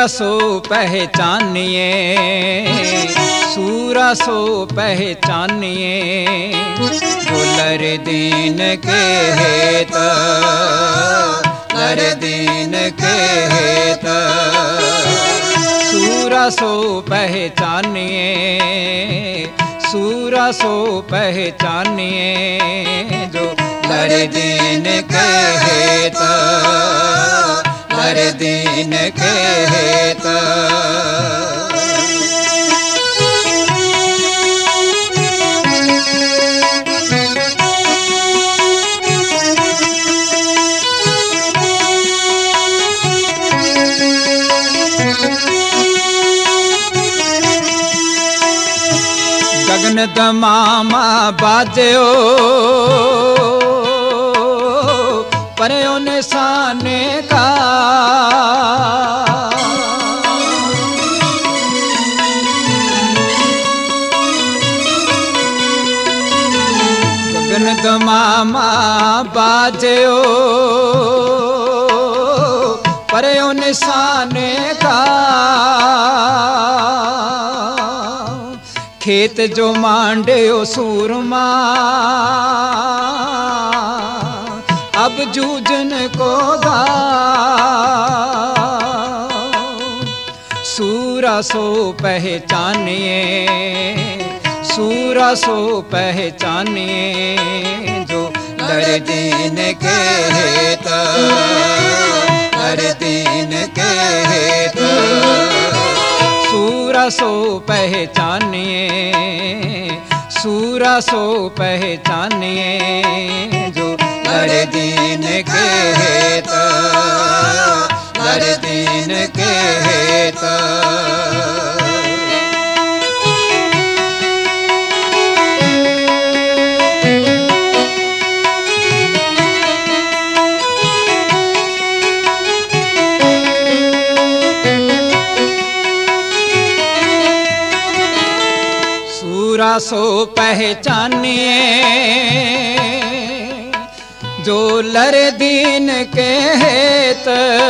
सूरा सो पहचानिए, सूरा सो पहचानिए, जो लर दीन के हेत, लर दीन के हेत। सूरा सो पहचानिए, सूरा सो पहचानिए, जो लर दीन के हेत, लर दीन के हेत। गगन दमामा बाजो पर्यो निशाने का, गगन दमामा बाजो पर्यो निशाने का। खेत जो मांड्यो सूरमा, अब जूझन को दा। सूरा सो पहचानिए, सूरा सो पहचानिए, जो लर दीन के हेत, लर दीन के हेत। सूरा सो पहचानिए, सूरा सो पहचानिए, जो लर दीन के हेत, लर दीन के हेत। सूरा सो पहचानिए, जो लर दीन के हेत,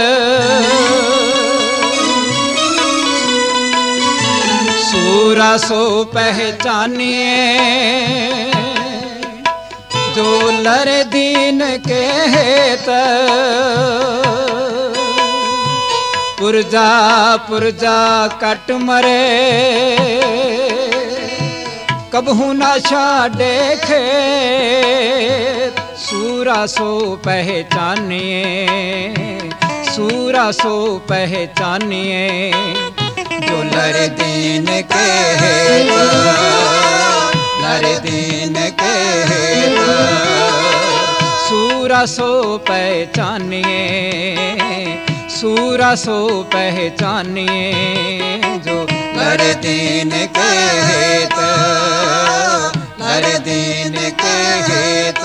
सूरा सो पहचानिए, जो लर दीन के हेत। पुरजा पुरजा कट मरे, कबहू ना छाड़े खेत। सूरा सो पहचानिए, सूरा सो पहचानिए, जो लर दीन के हेत, लर दीन के हेत। सूरा सो पहचानिए, सूरा सो पहचानिए, जो लर दीन के हेत, लर दीन के हेत।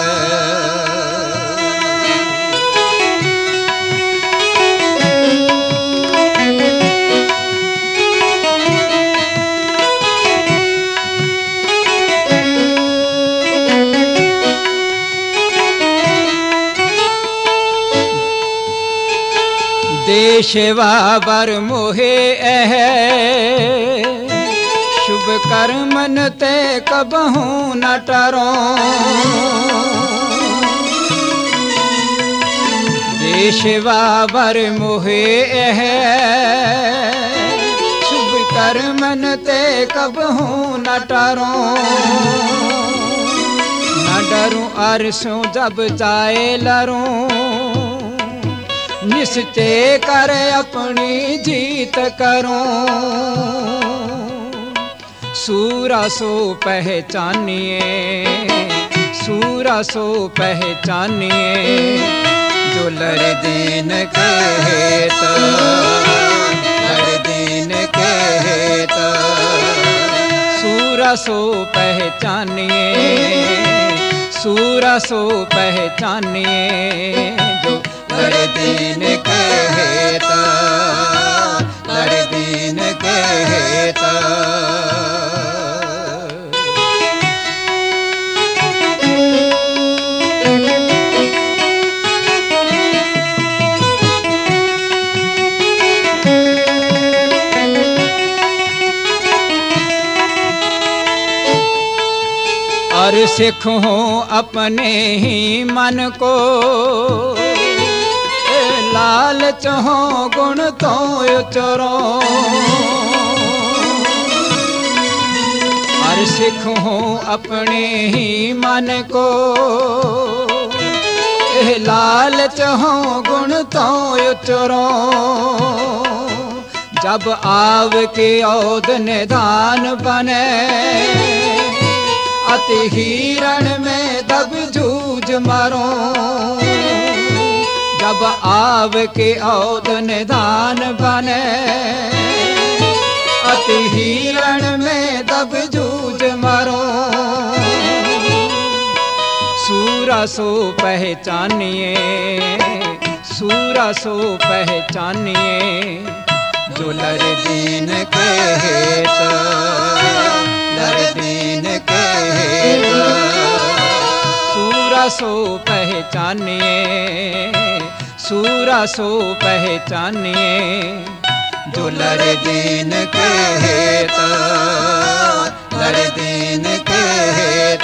देशवा बर मोहे शुभ कर्मन ते कबहू न टरो। देशवा बर मोहे शुभ कर्मन ते कबहू न टरो। न डरूं अरसों जब जाए लरूं, निश्चय कर अपनी जीत करूं। सूरा सो पहचानिए, सूरा सो पहचानिए, जो लर दीन के हेत, लर दीन के हेत। सूरा सो पहचानिए, सूरा सो पहचानिए, जो लर दीन के हेत, लर दीन के हेत। और सिखो अपने ही मन को, लालच हो गुण तो उचरो। और सिखो अपने ही मन को, लालच हो गुण तो उचरो। जब आव के औद निधान बने, अति हिरण में दब जूझ मरो। जब आव के औद निधान बने, अति हिरण में दब जूझ मरो। सूरा सो पहचानिए, सूरा सो पहचानिए, जो लर दीन के हेत, लर दीन के हेत। सूरा सो पहचानिए, सूरा सो पहचानिए, जो लर दीन के हेत, लर दीन के हेत।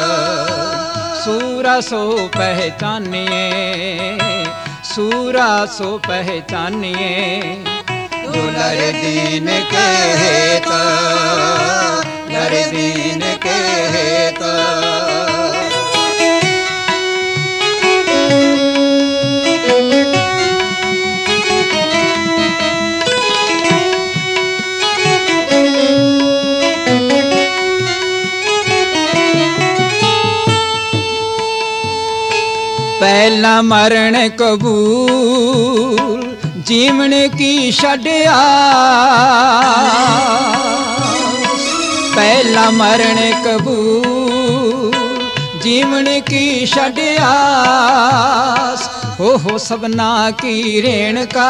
सूरा सो पहचानिए, सूरा सो पहचानिए, जो लर दीन के हेत, लर दीन के हेत। पहला मरण कबूल, जीवन की छड्या। पहला मरण कबूल, जीवन की छड्या। हो सबना की रेणका,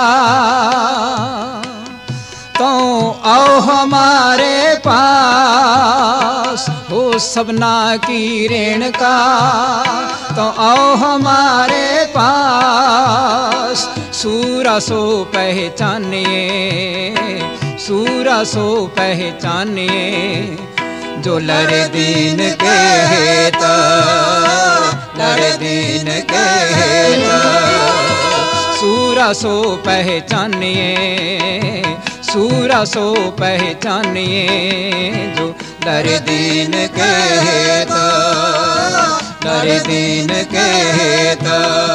तो आओ हमारे पास। हो सबना की रेणका, तो आओ हमारे पास। सूरा सो पहचानिए, सूरा सो पहचानिए, जो लर दीन के हेत, लर दीन के हेत। सूरा सो पहचानिए, सूरा सो पहचानिए, जो लर दीन के हेत, लर दीन के हेत।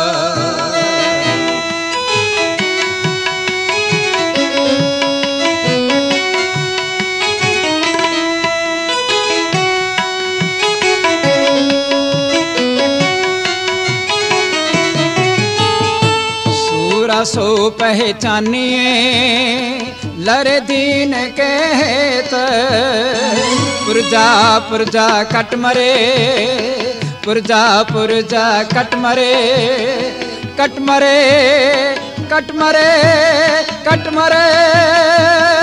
सूरा सो पहचानिए, लर दीन के हेत। पुरजा पुरजा कट मरे, पुरजा पुरजा कट मरे, कट मरे, कट मरे, कट मरे।